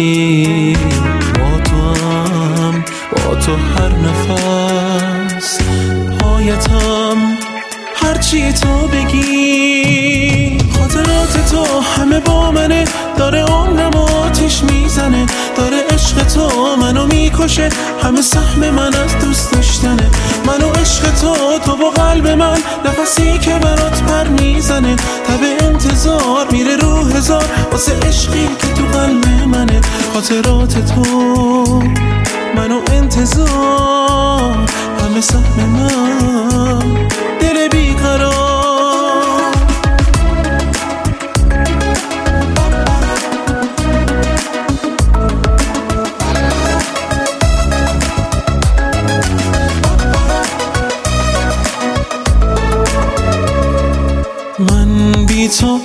زندگی با تو هم، با تو هر نفس پایتم، هرچی تو بگی. خاطرات تو همه با منه، داره عمرم آتیش میزنه، داره عشق تو منو میکشه، همه سهم من از دوست داشتنه. منو عشق تو با قلب من، نفسی که برات پر میزنه، تب انتظار میره رو هزار واسه عشقی که تو قلب منه. خاطرات تو منو انتظار، همه سهم من، دل بیقرار. من بی تو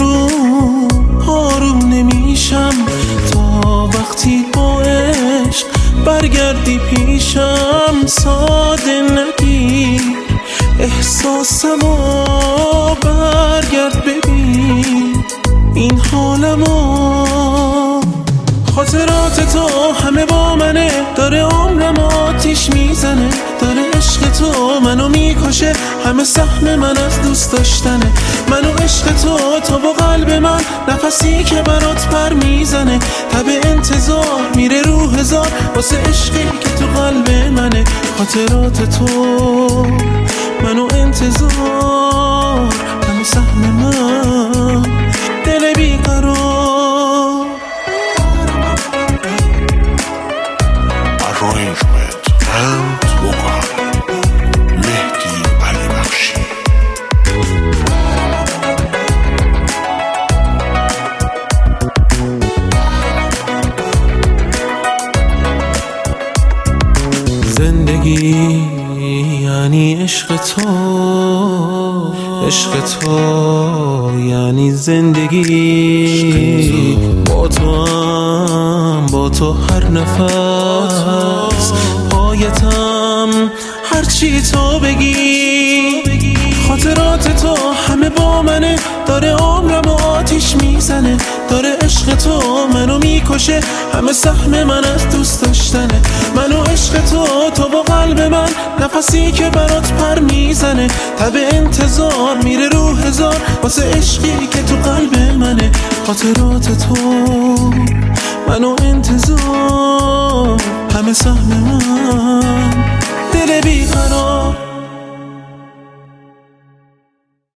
آروم نمیشم، تا وقتی با عشق برگردی پیشم. ساده نگیر احساسمو، برگرد ببین این حالمو. خاطرات تو همه با منه، داره عمرم آتیش میزنه، داره عشق تو منو میکشه، همه سهم من از دوست داشتنه. منو عشق تو با قلب من، نفسی که برات پر میزنه، تب انتظار میره رو هزار واسه عشقی که تو قلب منه. خاطرات تو منو انتظار، همه سهم من، دل بیقرار. Arrangement and vocal مهدی علی بخشی. زندگی یعنی عشق تو، عشق تو یعنی زندگی. با تو هم، با تو هر نفس پایتم، هرچی تو بگی. خاطرات تو همه با منه، داره عمرم آتیش میزنه، داره عشق تو منو میکشه، همه سهم من از دوست داشتنه. منو عشق تو با قلب من، نفسی که برات پر میزنه، تب انتظار میره رو هزار واسه عشقی که تو قلب منه. خاطرات تو منو انتظار، همه سهم من، دل بیقرار.